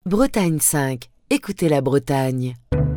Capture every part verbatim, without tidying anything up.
Bretagne cinq. Écoutez la Bretagne.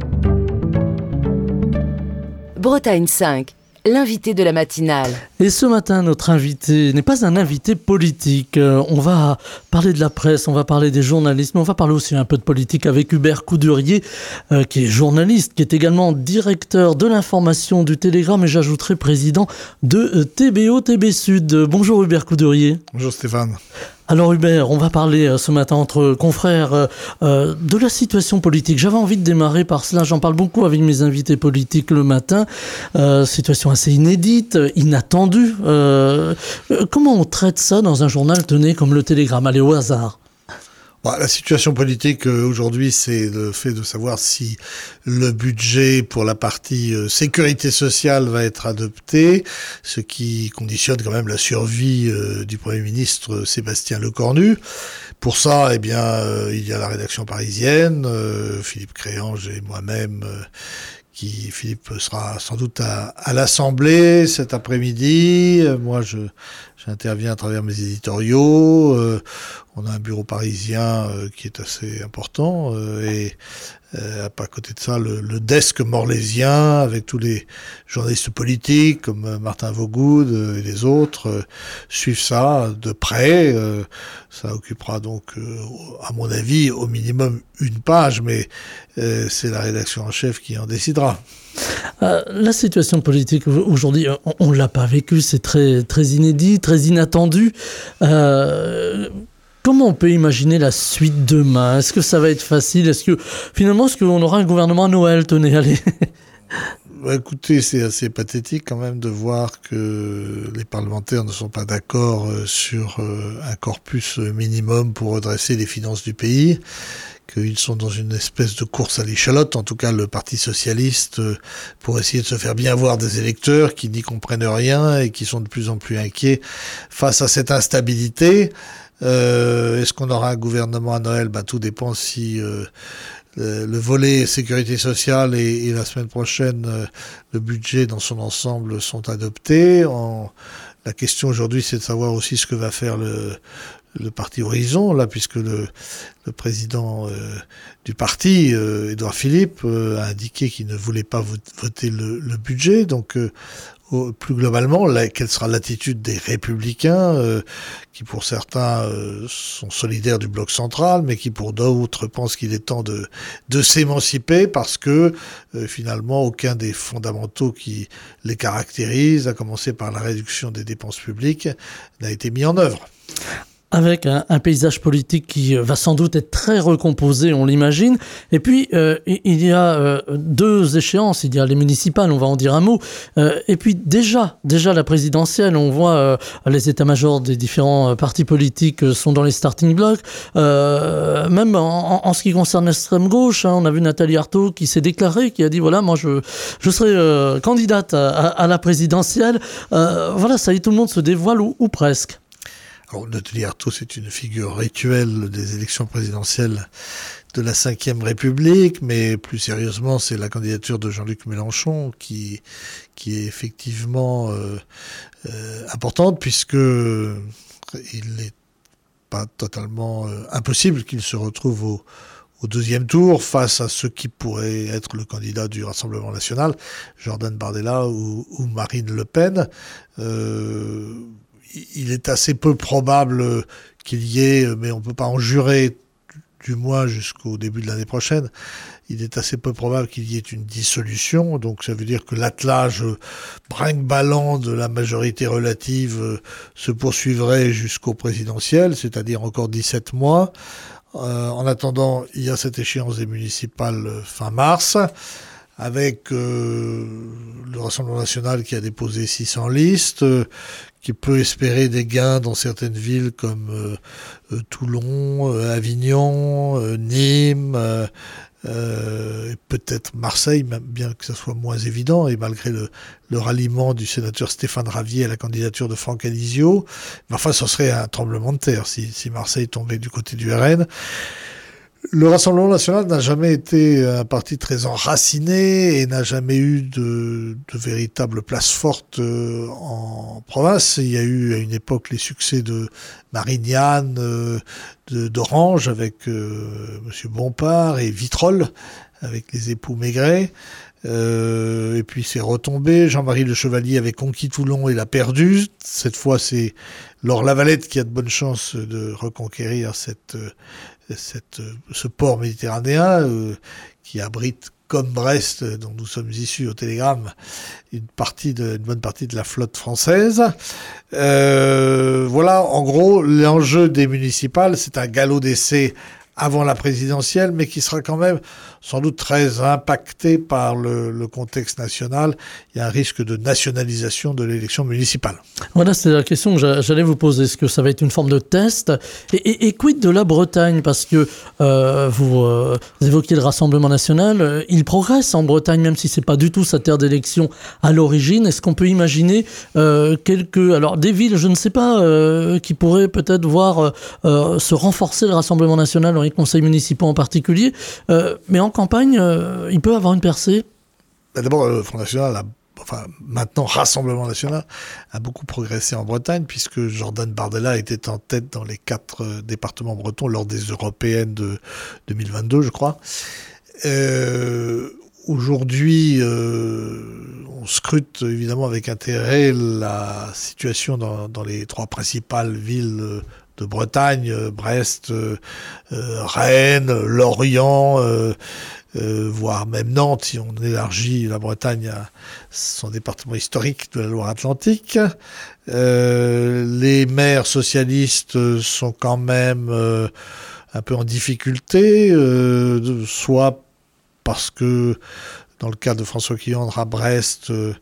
Bretagne cinq. L'invité de la matinale. Et ce matin, notre invité n'est pas un invité politique. Euh, on va parler de la presse, on va parler des journalistes, mais on va parler aussi un peu de politique avec Hubert Coudurier, euh, qui est journaliste, qui est également directeur de l'information du Télégramme et j'ajouterai président de euh, T B O T B Sud. Bonjour Hubert Coudurier. Bonjour Stéphane. Alors Hubert, on va parler euh, ce matin entre confrères euh, euh, de la situation politique. J'avais envie de démarrer par cela, j'en parle beaucoup avec mes invités politiques le matin. Euh, situation assez inédite, inattendue. Euh, euh, comment on traite ça dans un journal, tenez, comme le Télégramme? Allez, au hasard. Bon, la situation politique euh, aujourd'hui, c'est le fait de savoir si le budget pour la partie euh, sécurité sociale va être adopté, ce qui conditionne quand même la survie euh, du Premier ministre Sébastien Lecornu. Pour ça, eh bien, euh, il y a la rédaction parisienne, euh, Philippe Créange et moi-même, euh, qui Philippe sera sans doute à, à l'Assemblée cet après-midi. Euh, moi, je j'interviens à travers mes éditoriaux. Euh, on a un bureau parisien euh, qui est assez important euh, et euh, à côté de ça, le, le desk morlaisien avec tous les journalistes politiques comme euh, Martin Vaugoud euh, et les autres euh, suivent ça de près. Euh, ça occupera donc, euh, à mon avis, au minimum une page, mais euh, c'est la rédaction en chef qui en décidera. Euh, la situation politique aujourd'hui, on ne l'a pas vécue, c'est très, très inédit, très inattendu. Euh, comment on peut imaginer la suite demain? Est-ce que ça va être facile? Est-ce que finalement, est-ce qu'on aura un gouvernement à Noël? Tenez, allez. Bah, écoutez, c'est assez pathétique quand même de voir que les parlementaires ne sont pas d'accord sur un corpus minimum pour redresser les finances du pays, qu'ils sont dans une espèce de course à l'échalote, en tout cas le Parti socialiste, pour essayer de se faire bien voir des électeurs qui n'y comprennent rien et qui sont de plus en plus inquiets face à cette instabilité. Euh, est-ce qu'on aura un gouvernement à Noël? Bah, tout dépend si euh, le, le volet sécurité sociale et, et la semaine prochaine, euh, le budget dans son ensemble sont adoptés. En, la question aujourd'hui, c'est de savoir aussi ce que va faire le le parti Horizon, là, puisque le, le président euh, du parti, euh, Édouard Philippe, euh, a indiqué qu'il ne voulait pas voter le, le budget. Donc, euh, au, plus globalement, là, quelle sera l'attitude des Républicains, euh, qui pour certains euh, sont solidaires du bloc central, mais qui pour d'autres pensent qu'il est temps de, de s'émanciper parce que euh, finalement, aucun des fondamentaux qui les caractérisent, à commencer par la réduction des dépenses publiques, n'a été mis en œuvre. Avec un, un paysage politique qui va sans doute être très recomposé, on l'imagine. Et puis, euh, il y a euh, deux échéances. Il y a les municipales, on va en dire un mot. Euh, et puis déjà, déjà la présidentielle, on voit euh, les états-majors des différents partis politiques sont dans les starting blocks. Euh, même en, en ce qui concerne l'extrême gauche, hein, on a vu Nathalie Arthaud qui s'est déclarée, qui a dit, voilà, moi je, je serai euh, candidate à, à, à la présidentielle. Euh, voilà, ça y est, tout le monde se dévoile ou, ou presque. Alors, Nathalie Arthaud, c'est une figure rituelle des élections présidentielles de la cinquième République, mais plus sérieusement, c'est la candidature de Jean-Luc Mélenchon qui, qui est effectivement euh, euh, importante, puisque il n'est pas totalement euh, impossible qu'il se retrouve au, au deuxième tour face à ceux qui pourraient être le candidat du Rassemblement national, Jordan Bardella ou, ou Marine Le Pen. Euh, Il est assez peu probable qu'il y ait, mais on ne peut pas en jurer, du moins jusqu'au début de l'année prochaine, il est assez peu probable qu'il y ait une dissolution. Donc ça veut dire que l'attelage brinque-ballant de la majorité relative se poursuivrait jusqu'au présidentiel, c'est-à-dire encore dix-sept mois. Euh, en attendant, il y a cette échéance des municipales fin mars, avec euh, le Rassemblement national qui a déposé six cents listes, euh, qui peut espérer des gains dans certaines villes comme euh, euh, Toulon, euh, Avignon, euh, Nîmes, euh, euh, et peut-être Marseille, même bien que ça soit moins évident, et malgré le, le ralliement du sénateur Stéphane Ravier à la candidature de Franck Alizio. Mais enfin, ce serait un tremblement de terre si, si Marseille tombait du côté du R N. Le Rassemblement national n'a jamais été un parti très enraciné et n'a jamais eu de, de véritable place forte en province. Il y a eu à une époque les succès de Marignane, euh, de, d'Orange avec euh, Monsieur Bompard et Vitrolles avec les époux Maigret. Euh, et puis c'est retombé. Jean-Marie Le Chevalier avait conquis Toulon et l'a perdu. Cette fois, c'est Laure Lavalette qui a de bonnes chances de reconquérir cette, cette, ce port méditerranéen euh, qui abrite, comme Brest, dont nous sommes issus au Télégramme, une partie de, une bonne partie de la flotte française. Euh, voilà, en gros, l'enjeu des municipales, c'est un galop d'essai avant la présidentielle, mais qui sera quand même sans doute très impacté par le, le contexte national. Il y a un risque de nationalisation de l'élection municipale. Voilà, c'est la question que j'allais vous poser. Est-ce que ça va être une forme de test ? Et, et, et quid de la Bretagne ? Parce que euh, vous, euh, vous évoquiez le Rassemblement national. Euh, il progresse en Bretagne, même si c'est pas du tout sa terre d'élection à l'origine. Est-ce qu'on peut imaginer euh, quelques... Alors, des villes, je ne sais pas, euh, qui pourraient peut-être voir euh, se renforcer le Rassemblement national dans les conseils municipaux en particulier. Euh, mais en campagne, euh, il peut avoir une percée ? D'abord, le Front National a Enfin, maintenant, Rassemblement National a beaucoup progressé en Bretagne, puisque Jordan Bardella était en tête dans les quatre euh, départements bretons lors des européennes de deux mille vingt-deux, je crois. Euh, aujourd'hui, euh, on scrute évidemment avec intérêt la situation dans, dans les trois principales villes de Bretagne, Brest, euh, Rennes, Lorient, euh, Euh, voire même Nantes, si on élargit la Bretagne à son département historique de la Loire-Atlantique. Euh, les maires socialistes sont quand même euh, un peu en difficulté, euh, soit parce que dans le cas de François Killiandre à Brest, euh,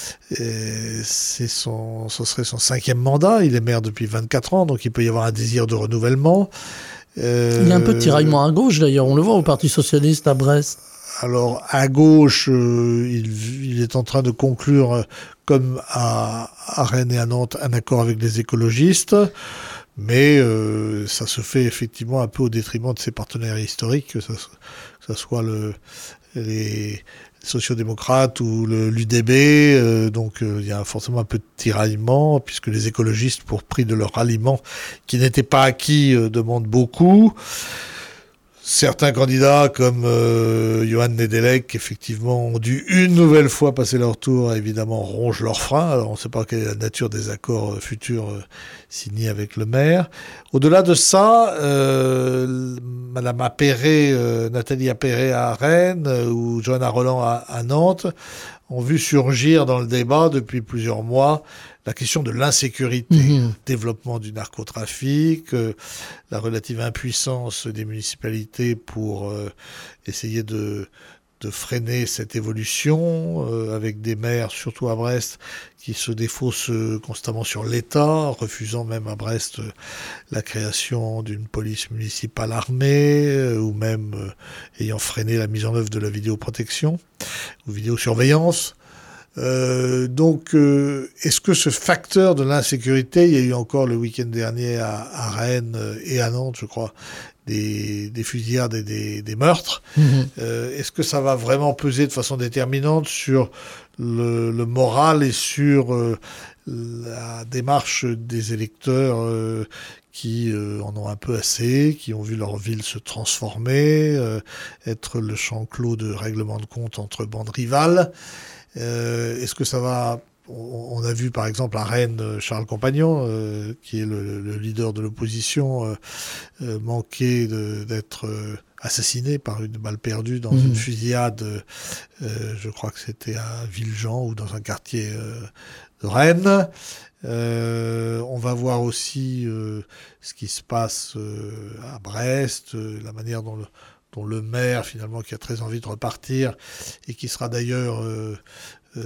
c'est son, ce serait son cinquième mandat. Il est maire depuis vingt-quatre ans, donc il peut y avoir un désir de renouvellement. Euh, il y a un peu de tiraillement à gauche d'ailleurs, on le voit au Parti Socialiste à Brest. Alors à gauche, euh, il, il est en train de conclure, euh, comme à, à Rennes et à Nantes, un accord avec les écologistes, mais euh, ça se fait effectivement un peu au détriment de ses partenaires historiques, que ça, que ça soit le, les sociodémocrates ou le, l'U D B, euh, donc euh, il y a forcément un peu de tiraillement, puisque les écologistes, pour prix de leur ralliement, qui n'était pas acquis, euh, demandent beaucoup. Certains candidats, comme euh, Johan Nedelec, effectivement, ont dû une nouvelle fois passer leur tour, évidemment, rongent leurs freins. Alors, on ne sait pas quelle est la nature des accords euh, futurs euh, signés avec le maire. Au-delà de ça, euh, Madame Appéré, euh, Nathalie Appéré à Rennes, euh, ou Johanna Roland à, à Nantes, ont vu surgir dans le débat depuis plusieurs mois la question de l'insécurité, mmh. développement du narcotrafic, euh, la relative impuissance des municipalités pour euh, essayer de, de freiner cette évolution, euh, avec des maires, surtout à Brest, qui se défaussent constamment sur l'État, refusant même à Brest euh, la création d'une police municipale armée, euh, ou même euh, ayant freiné la mise en œuvre de la vidéoprotection ou vidéosurveillance. Euh, donc, euh, est-ce que ce facteur de l'insécurité, il y a eu encore le week-end dernier à, à Rennes et à Nantes, je crois, des, des fusillades et des, des meurtres, mmh. euh, est-ce que ça va vraiment peser de façon déterminante sur le, le moral et sur euh, la démarche des électeurs euh, qui euh, en ont un peu assez, qui ont vu leur ville se transformer, euh, être le champ clos de règlements de compte entre bandes rivales? Euh, est-ce que ça va... On a vu par exemple à Rennes Charles Compagnon, euh, qui est le, le leader de l'opposition, euh, euh, manquer de, d'être euh, assassiné par une balle perdue dans mmh. une fusillade, euh, je crois que c'était à Villejean ou dans un quartier euh, de Rennes. Euh, on va voir aussi euh, ce qui se passe euh, à Brest, euh, la manière dont le, dont le maire, finalement, qui a très envie de repartir, et qui sera d'ailleurs euh, euh,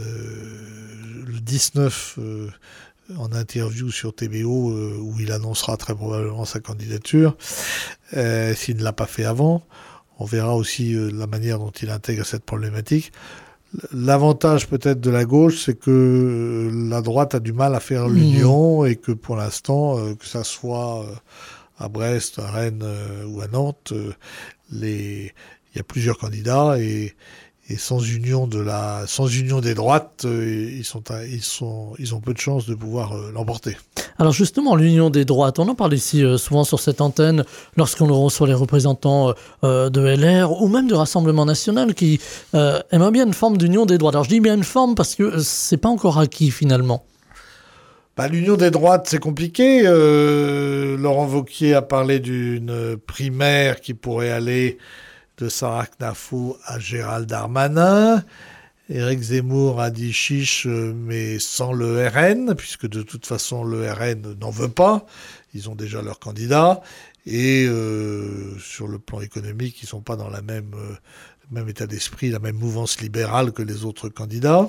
le dix-neuf euh, en interview sur T B O, euh, où il annoncera très probablement sa candidature, euh, s'il ne l'a pas fait avant. On verra aussi euh, la manière dont il intègre cette problématique. L'avantage peut-être de la gauche, c'est que la droite a du mal à faire l'union, mmh. et que pour l'instant, euh, que ça soit euh, à Brest, à Rennes euh, ou à Nantes, euh, les... il y a plusieurs candidats et, et sans union de la, sans union des droites, euh, ils sont, ils sont, ils ont peu de chances de pouvoir euh, l'emporter. Alors justement, l'union des droites, on en parle ici euh, souvent sur cette antenne, lorsqu'on reçoit les représentants euh, de L R ou même du Rassemblement national qui euh, aimeraient bien une forme d'union des droites. Alors je dis bien une forme parce que c'est pas encore acquis finalement. Bah, l'union des droites, c'est compliqué. Euh, Laurent Wauquiez a parlé d'une primaire qui pourrait aller de Sarah Knafo à Gérald Darmanin. Éric Zemmour a dit chiche, mais sans le R N, puisque de toute façon, le R N n'en veut pas. Ils ont déjà leur candidat. Et euh, sur le plan économique, ils ne sont pas dans la même, euh, le même état d'esprit, la même mouvance libérale que les autres candidats.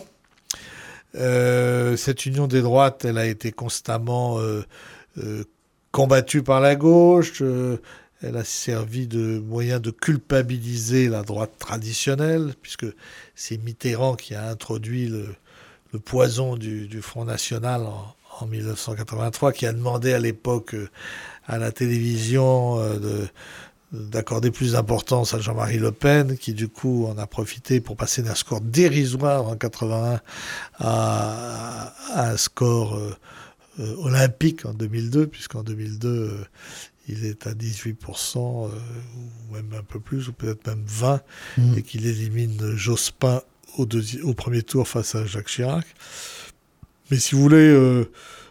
Euh, cette union des droites, elle a été constamment euh, euh, combattue par la gauche. Euh, elle a servi de moyen de culpabiliser la droite traditionnelle, puisque c'est Mitterrand qui a introduit le, le poison du, du Front National en, en mille neuf cent quatre-vingt-trois, qui a demandé à l'époque euh, à la télévision euh, de d'accorder plus d'importance à Jean-Marie Le Pen, qui du coup en a profité pour passer d'un score dérisoire en quatre-vingt-un à, à un score euh, euh, olympique en deux mille deux, puisqu'en deux mille deux, euh, il est à dix-huit pour cent, euh, ou même un peu plus, ou peut-être même vingt, mmh. et qu'il élimine Jospin au, deuxi- au premier tour face à Jacques Chirac. Mais si vous voulez... Euh,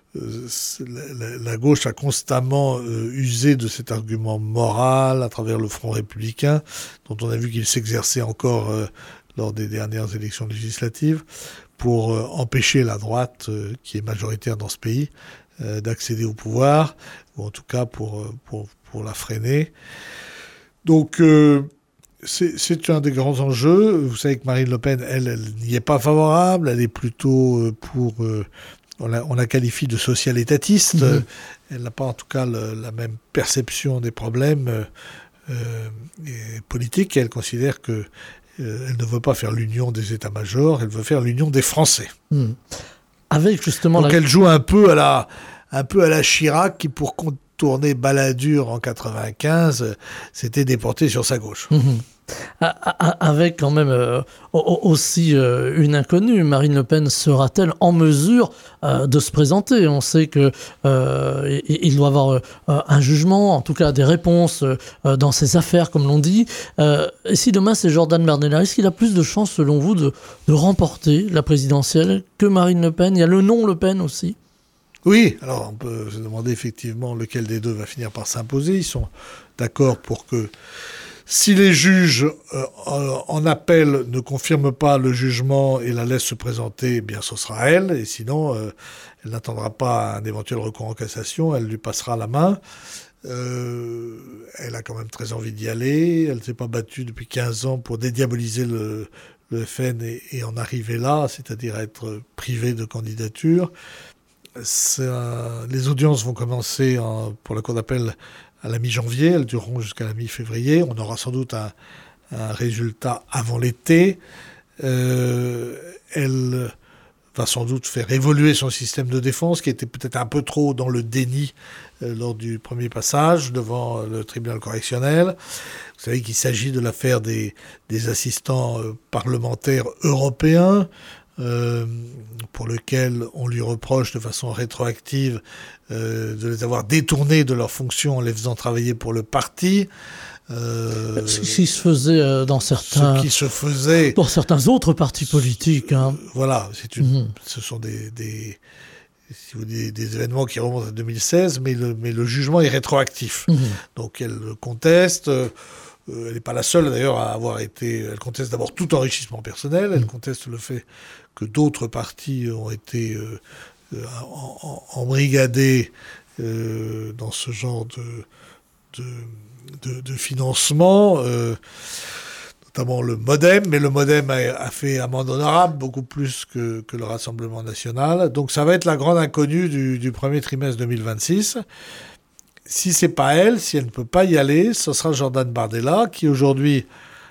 La, la gauche a constamment euh, usé de cet argument moral à travers le Front républicain, dont on a vu qu'il s'exerçait encore euh, lors des dernières élections législatives, pour euh, empêcher la droite, euh, qui est majoritaire dans ce pays, euh, d'accéder au pouvoir, ou en tout cas pour, pour, pour la freiner. Donc euh, c'est, c'est un des grands enjeux. Vous savez que Marine Le Pen, elle, elle n'y est pas favorable, elle est plutôt euh, pour... Euh, On la, on la qualifie de social-étatiste. Mmh. Elle n'a pas en tout cas le, la même perception des problèmes euh, politiques. Elle considère qu'elle euh, ne veut pas faire l'union des états-majors, elle veut faire l'union des Français. Mmh. Avec justement Donc la... elle joue un peu à la, un peu à la Chirac, qui pour contourner Balladur en quatre-vingt-quinze s'était déporté sur sa gauche. Mmh. Avec quand même euh, aussi euh, une inconnue, Marine Le Pen sera-t-elle en mesure euh, de se présenter ? On sait qu'il euh, doit avoir euh, un jugement, en tout cas des réponses euh, dans ses affaires, comme l'on dit. Euh, et si demain c'est Jordan Bardella, est-ce qu'il a plus de chances, selon vous, de, de remporter la présidentielle que Marine Le Pen ? Il y a le nom Le Pen aussi. Oui, alors on peut se demander effectivement lequel des deux va finir par s'imposer. Ils sont d'accord pour que si les juges euh, en appel ne confirment pas le jugement et la laissent se présenter, eh bien ce sera elle. Et sinon, euh, elle n'attendra pas un éventuel recours en cassation, elle lui passera la main. Euh, elle a quand même très envie d'y aller. Elle ne s'est pas battue depuis quinze ans pour dédiaboliser le, le F N et, et en arriver là, c'est-à-dire être privée de candidature. Ça, les audiences vont commencer en, pour la cour d'appel à la mi-janvier, elles dureront jusqu'à la mi-février. On aura sans doute un, un résultat avant l'été. Euh, elle va sans doute faire évoluer son système de défense, qui était peut-être un peu trop dans le déni euh, lors du premier passage devant le tribunal correctionnel. Vous savez qu'il s'agit de l'affaire des, des assistants euh, parlementaires européens, Euh, pour lequel on lui reproche de façon rétroactive euh, de les avoir détournés de leurs fonctions en les faisant travailler pour le parti. Euh, ce qui se faisait euh, dans certains, ce qui se faisait dans certains autres partis politiques. Hein. Euh, voilà, c'est une, mmh. ce sont des, des, si vous dites, des événements qui remontent à deux mille seize, mais le, mais le jugement est rétroactif. Mmh. Donc elle conteste. Euh, Elle n'est pas la seule d'ailleurs à avoir été... Elle conteste d'abord tout enrichissement personnel, elle conteste le fait que d'autres partis ont été euh, en, en, embrigadés euh, dans ce genre de, de, de, de financement, euh, notamment le MoDem, mais le MoDem a, a fait amende honorable, beaucoup plus que, que le Rassemblement national. Donc ça va être la grande inconnue du, du premier trimestre deux mille vingt-six. Si c'est pas elle, si elle ne peut pas y aller, ce sera Jordan Bardella, qui aujourd'hui,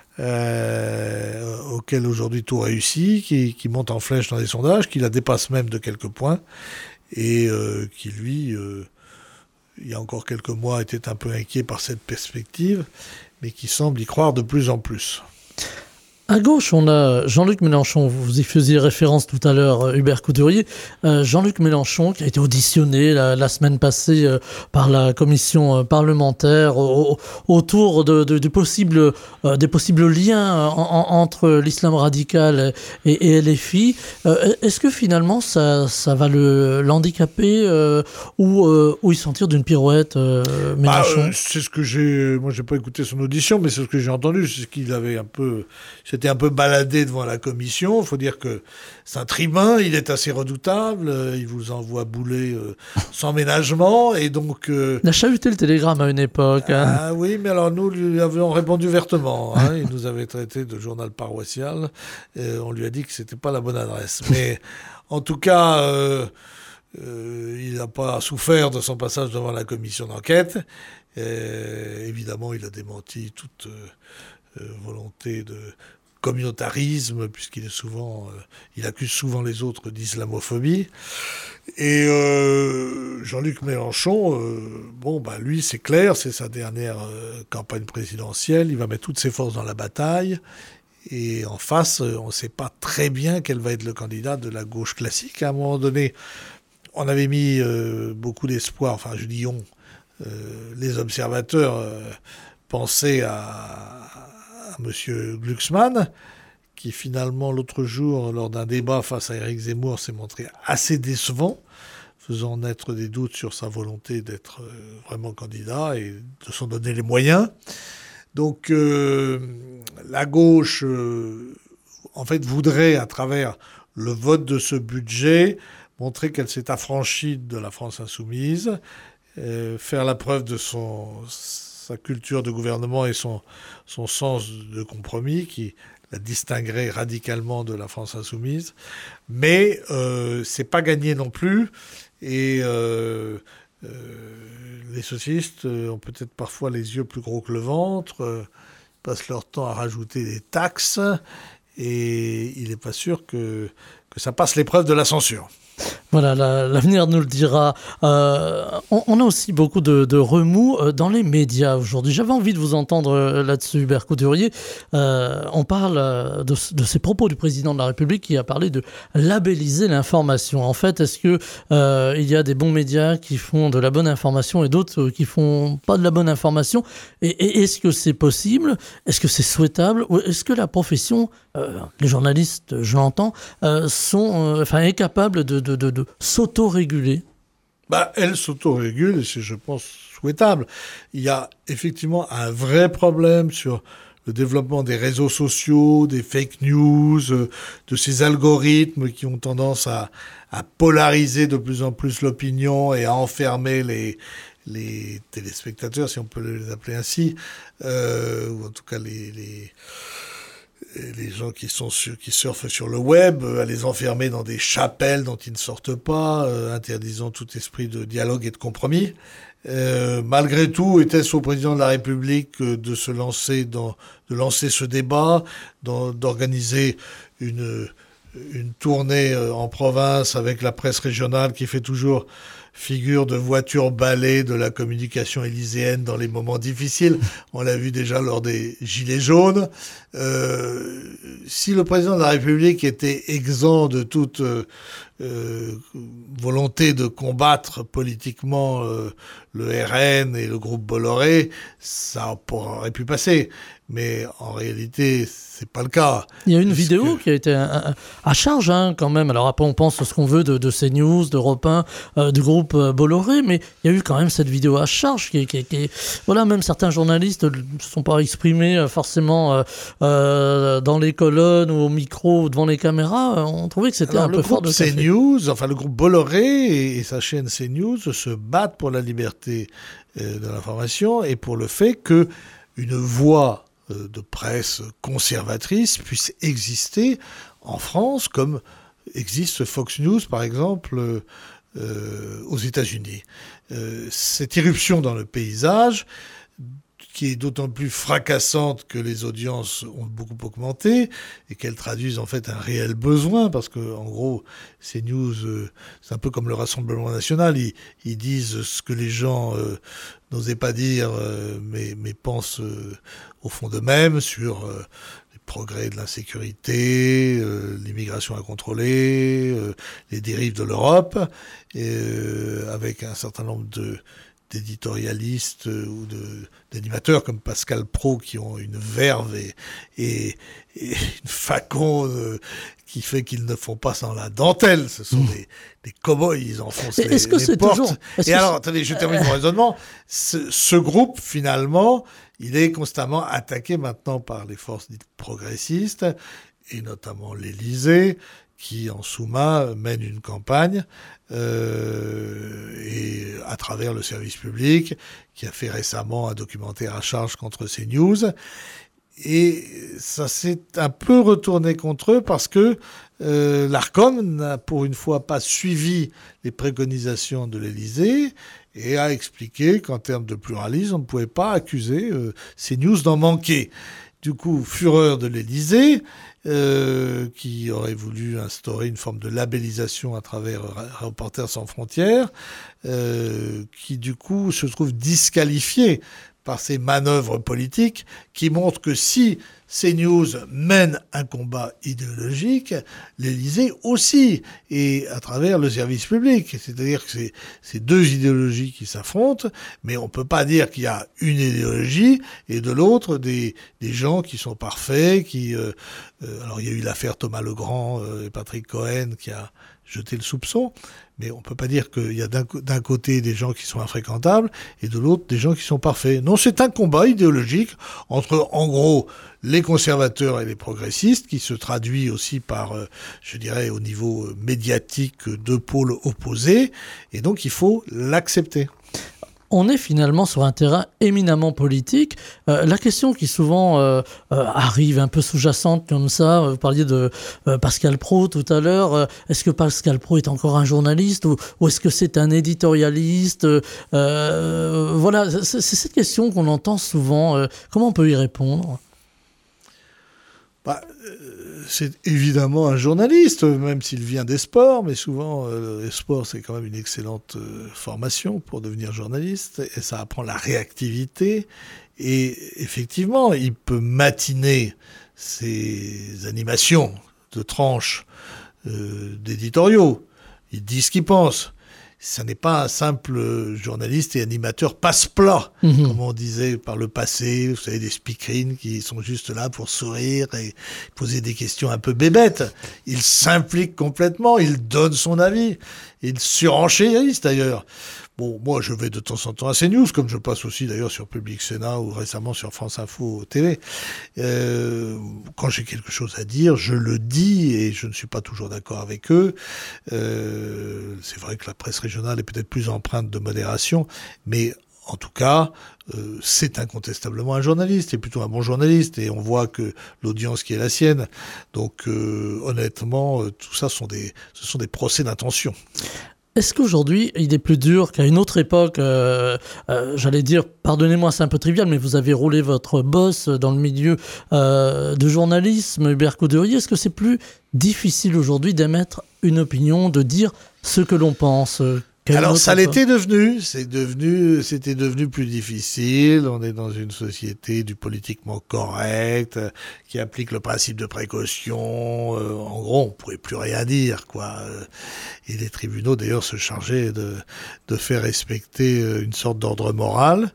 euh, auquel aujourd'hui tout réussit, qui, qui monte en flèche dans les sondages, qui la dépasse même de quelques points, et euh, qui lui, euh, il y a encore quelques mois, était un peu inquiet par cette perspective, mais qui semble y croire de plus en plus. À gauche, on a Jean-Luc Mélenchon, vous y faisiez référence tout à l'heure, Hubert Couturier. Euh, Jean-Luc Mélenchon, qui a été auditionné la, la semaine passée euh, par la commission euh, parlementaire au, au, autour de, de, de possibles, euh, des possibles liens en, en, entre l'islam radical et, et L F I. Euh, est-ce que finalement ça, ça va le, l'handicaper euh, ou, euh, ou il s'en tire d'une pirouette, euh, Mélenchon? Bah, euh, c'est ce que j'ai... Moi, j'ai pas écouté son audition, mais c'est ce que j'ai entendu. C'est qu'il avait un peu... C'était un peu baladé devant la commission. Il faut dire que c'est un tribun, il est assez redoutable, il vous envoie bouler euh, sans ménagement, et donc... Euh... Il a chahuté le télégramme à une époque. Hein. Ah oui, mais alors nous lui avions répondu vertement. Hein. Il nous avait traité de journal paroissial. Et on lui a dit que c'était pas la bonne adresse. Mais en tout cas, euh, euh, il n'a pas souffert de son passage devant la commission d'enquête. Et, évidemment, il a démenti toute euh, volonté de communautarisme, puisqu'il est souvent, euh, il accuse souvent les autres d'islamophobie. Et euh, Jean-Luc Mélenchon, euh, bon, bah lui, c'est clair, c'est sa dernière euh, campagne présidentielle. Il va mettre toutes ses forces dans la bataille. Et en face, euh, on ne sait pas très bien quel va être le candidat de la gauche classique. À un moment donné, on avait mis euh, beaucoup d'espoir, enfin, je dis on, euh, les observateurs euh, pensaient à M. Glucksmann, qui finalement, l'autre jour, lors d'un débat face à Éric Zemmour, s'est montré assez décevant, faisant naître des doutes sur sa volonté d'être vraiment candidat et de s'en donner les moyens. Donc, euh, la gauche, euh, en fait, voudrait, à travers le vote de ce budget, montrer qu'elle s'est affranchie de la France insoumise, euh, faire la preuve de son... sa culture de gouvernement et son, son sens de compromis qui la distinguerait radicalement de la France insoumise. Mais euh, c'est pas gagné non plus. Et euh, euh, les socialistes ont peut-être parfois les yeux plus gros que le ventre, euh, passent leur temps à rajouter des taxes et il n'est pas sûr que, que ça passe l'épreuve de la censure. Voilà, la, l'avenir nous le dira. Euh, on, on a aussi beaucoup de, de remous dans les médias aujourd'hui. J'avais envie de vous entendre là-dessus, Hubert Couturier. Euh, on parle de, de ces propos du président de la République qui a parlé de labelliser l'information. En fait, est-ce que euh, il y a des bons médias qui font de la bonne information et d'autres qui font pas de la bonne information? Et, et est-ce que c'est possible? Est-ce que c'est souhaitable? Ou est-ce que la profession, euh, les journalistes, je l'entends, euh, sont, euh, enfin, est capable de, de, de, de s'auto-réguler? Bah, elle s'auto-régule et c'est, je pense, souhaitable. Il y a effectivement un vrai problème sur le développement des réseaux sociaux, des fake news, de ces algorithmes qui ont tendance à, à polariser de plus en plus l'opinion et à enfermer les, les téléspectateurs, si on peut les appeler ainsi, euh, ou en tout cas les... les les gens qui sont sur, qui surfent sur le web, à les enfermer dans des chapelles dont ils ne sortent pas, euh, interdisant tout esprit de dialogue et de compromis. Euh, malgré tout, était-ce au président de la République de se lancer dans, de lancer ce débat, dans, d'organiser une, une tournée en province avec la presse régionale qui fait toujours figure de voiture balai de la communication élyséenne dans les moments difficiles. On l'a vu déjà lors des Gilets jaunes. Euh, si le président de la République était exempt de toute euh, euh, volonté de combattre politiquement euh, le R N et le groupe Bolloré, ça aurait pu passer. Mais en réalité, c'est pas le cas. Il y a une vidéo que... qui a été à, à charge, hein, quand même. Alors après, on pense à ce qu'on veut de, de CNews, d'Europe un, euh, du groupe euh, Bolloré, mais il y a eu quand même cette vidéo à charge qui, qui, qui voilà, même certains journalistes ne se sont pas exprimés euh, forcément euh, euh, dans les colonnes ou au micro ou devant les caméras. On trouvait que c'était Alors, un peu fort de café. CNews, enfin le groupe Bolloré et, et sa chaîne CNews se battent pour la liberté euh, de l'information et pour le fait que une voix de presse conservatrice puisse exister en France comme existe Fox News par exemple euh, aux États-Unis. Euh, cette irruption dans le paysage qui est d'autant plus fracassante que les audiences ont beaucoup augmenté et qu'elles traduisent en fait un réel besoin parce que en gros ces news euh, c'est un peu comme le Rassemblement national, ils, ils disent ce que les gens euh, n'osaient pas dire euh, mais, mais pensent euh, au fond d'eux-mêmes sur euh, les progrès de l'insécurité, euh, l'immigration incontrôlée, euh, les dérives de l'Europe, et, euh, avec un certain nombre de d'éditorialistes euh, ou de, d'animateurs comme Pascal Praud qui ont une verve et, et, et une faconde euh, qui fait qu'ils ne font pas sans la dentelle. Ce sont mmh. des, des cow-boys, ils enfoncent les, est-ce que les c'est portes. Toujours, et alors, attendez, je termine mon raisonnement. Ce, ce groupe, finalement, il est constamment attaqué maintenant par les forces dites progressistes, et notamment l'Élysée, qui, en sous-main, mène une campagne, euh, et à travers le service public, qui a fait récemment un documentaire à charge contre CNews. Et ça s'est un peu retourné contre eux parce que euh, l'Arcom n'a pour une fois pas suivi les préconisations de l'Élysée et a expliqué qu'en termes de pluralisme, on ne pouvait pas accuser euh, CNews d'en manquer. Du coup, fureur de l'Élysée, euh, qui aurait voulu instaurer une forme de labellisation à travers Reporters sans frontières, euh, qui du coup se trouve disqualifié par ces manœuvres politiques qui montrent que si CNews mène un combat idéologique, l'Élysée aussi, et à travers le service public. C'est-à-dire que c'est, c'est deux idéologies qui s'affrontent, mais on ne peut pas dire qu'il y a une idéologie et de l'autre des, des gens qui sont parfaits, qui... Euh, euh, alors il y a eu l'affaire Thomas Legrand euh, et Patrick Cohen qui a jeté le soupçon, mais on ne peut pas dire qu'il y a d'un, d'un côté des gens qui sont infréquentables et de l'autre des gens qui sont parfaits. Non, c'est un combat idéologique entre, en gros, les conservateurs et les progressistes, qui se traduit aussi par, euh, je dirais, au niveau médiatique, deux pôles opposés, et donc il faut l'accepter. On est finalement sur un terrain éminemment politique. Euh, la question qui souvent euh, euh, arrive un peu sous-jacente comme ça, vous parliez de euh, Pascal Praud tout à l'heure, euh, est-ce que Pascal Praud est encore un journaliste ou, ou est-ce que c'est un éditorialiste euh, Voilà, c'est, c'est cette question qu'on entend souvent. Euh, comment on peut y répondre ? Bah, euh, c'est évidemment un journaliste, même s'il vient des sports, mais souvent, euh, les sports, c'est quand même une excellente euh, formation pour devenir journaliste, et ça apprend la réactivité, et effectivement, il peut matiner ses animations de tranches euh, d'éditoriaux, il dit ce qu'il pense. Ça n'est pas un simple journaliste et animateur passe-plat, mmh. comme on disait par le passé. Vous savez, des speakerines qui sont juste là pour sourire et poser des questions un peu bébêtes. Il s'implique complètement, il donne son avis. Il surenchérise d'ailleurs. Bon, moi, je vais de temps en temps à CNews, comme je passe aussi d'ailleurs sur Public Sénat ou récemment sur France Info T V. Euh, quand j'ai quelque chose à dire, je le dis et je ne suis pas toujours d'accord avec eux. Euh, c'est vrai que la presse régionale est peut-être plus empreinte de modération, mais en tout cas, euh, c'est incontestablement un journaliste, et plutôt un bon journaliste, et on voit que l'audience qui est la sienne. Donc, euh, honnêtement, euh, tout ça sont des, ce sont des procès d'intention. Est-ce qu'aujourd'hui, il est plus dur qu'à une autre époque, euh, euh, j'allais dire, pardonnez-moi, c'est un peu trivial, mais vous avez roulé votre bosse dans le milieu euh, de journalisme, Hubert Couderier. Est-ce que c'est plus difficile aujourd'hui d'émettre une opinion, de dire ce que l'on pense ? Alors ça l'était devenu, c'est devenu, c'était devenu plus difficile. On est dans une société du politiquement correct, euh, qui applique le principe de précaution. Euh, en gros, on pourrait plus rien dire, quoi. Euh, et les tribunaux, d'ailleurs, se chargeaient de, de faire respecter une sorte d'ordre moral.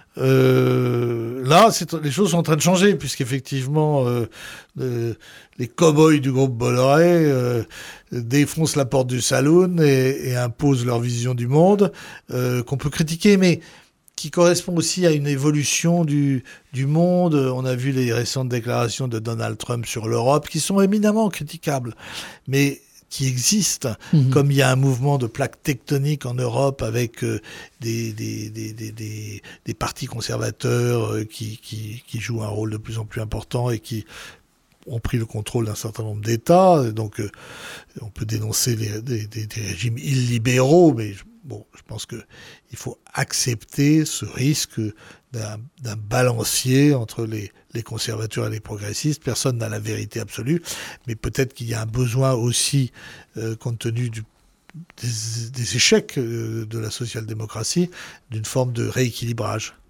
Euh, là, c'est, les choses sont en train de changer, puisqu'effectivement, euh, euh, les cow-boys du groupe Bolloré euh, défoncent la porte du saloon et, et imposent leur vision du monde, euh, qu'on peut critiquer, mais qui correspond aussi à une évolution du, du monde. On a vu les récentes déclarations de Donald Trump sur l'Europe, qui sont éminemment critiquables, mais qui existent, mmh. comme il y a un mouvement de plaques tectoniques en Europe avec euh, des, des, des, des, des, des partis conservateurs euh, qui, qui, qui jouent un rôle de plus en plus important et qui ont pris le contrôle d'un certain nombre d'États. Donc, euh, on peut dénoncer les, des, des, des régimes illibéraux, mais je, bon, je pense que il faut accepter ce risque d'un, d'un balancier entre les, les conservateurs et les progressistes. Personne n'a la vérité absolue, mais peut-être qu'il y a un besoin aussi, euh, compte tenu du, des, des échecs euh, de la social-démocratie, d'une forme de rééquilibrage.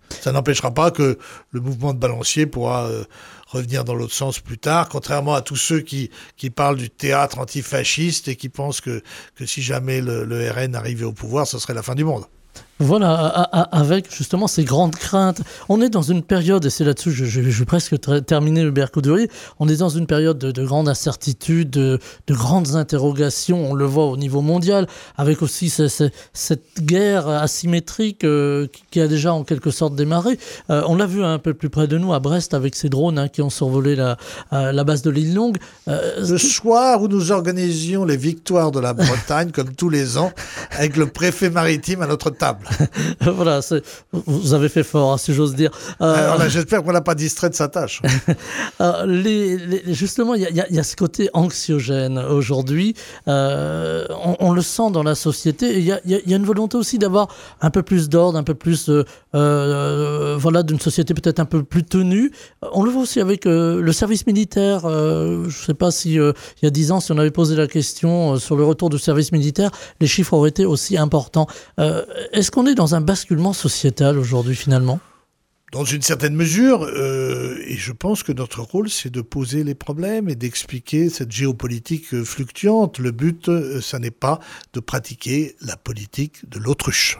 Ça n'empêchera pas que le mouvement de balancier pourra euh, revenir dans l'autre sens plus tard, contrairement à tous ceux qui, qui parlent du théâtre antifasciste et qui pensent que, que si jamais le, le R N arrivait au pouvoir, ce serait la fin du monde. Voilà, a, a, avec justement ces grandes craintes. On est dans une période, et c'est là-dessus que je, je, je vais presque ter- terminer Hubert Coudurier, on est dans une période de, de grande incertitude, de, de grandes interrogations, on le voit au niveau mondial, avec aussi ce, ce, cette guerre asymétrique euh, qui, qui a déjà en quelque sorte démarré. Euh, on l'a vu un peu plus près de nous, à Brest, avec ces drones hein, qui ont survolé la, euh, la base de l'île Longue. Euh, le soir où nous organisions les victoires de la Bretagne, comme tous les ans, avec le préfet maritime à notre table. Voilà, c'est, vous avez fait fort, hein, si j'ose dire. Euh, Alors là, j'espère qu'on l'a pas distrait de sa tâche. euh, les, les, justement, il y, y, y a ce côté anxiogène aujourd'hui. Euh, on, on le sent dans la société. Il y a, y, y a une volonté aussi d'avoir un peu plus d'ordre, un peu plus, euh, euh, voilà, d'une société peut-être un peu plus tenue. On le voit aussi avec euh, le service militaire. Euh, je ne sais pas si euh, il y a dix ans, si on avait posé la question euh, sur le retour du service militaire, les chiffres auraient été aussi importants. Euh, est-ce qu'on est dans un basculement sociétal aujourd'hui finalement ? Dans une certaine mesure, euh, et je pense que notre rôle, c'est de poser les problèmes et d'expliquer cette géopolitique fluctuante. Le but, euh, ça n'est pas de pratiquer la politique de l'autruche.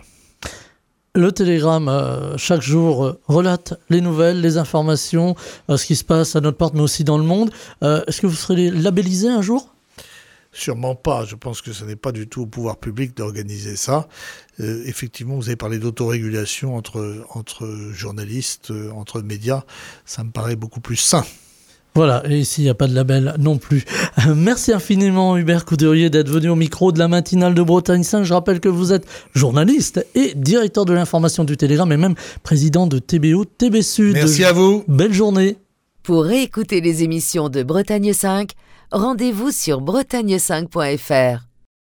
Le Télégramme, euh, chaque jour, euh, relate les nouvelles, les informations, euh, ce qui se passe à notre porte, mais aussi dans le monde. Euh, est-ce que vous serez labellisé un jour ? Sûrement pas. Je pense que ce n'est pas du tout au pouvoir public d'organiser ça. Euh, effectivement, vous avez parlé d'autorégulation entre, entre journalistes, euh, entre médias. Ça me paraît beaucoup plus sain. Voilà, et ici, il n'y a pas de label non plus. Euh, merci infiniment, Hubert Coudurier, d'être venu au micro de la matinale de Bretagne cinq. Je rappelle que vous êtes journaliste et directeur de l'information du Télégramme et même président de T B O T B Sud. Merci à vous. Belle journée. Pour réécouter les émissions de Bretagne cinq, rendez-vous sur bretagne cinq point f r.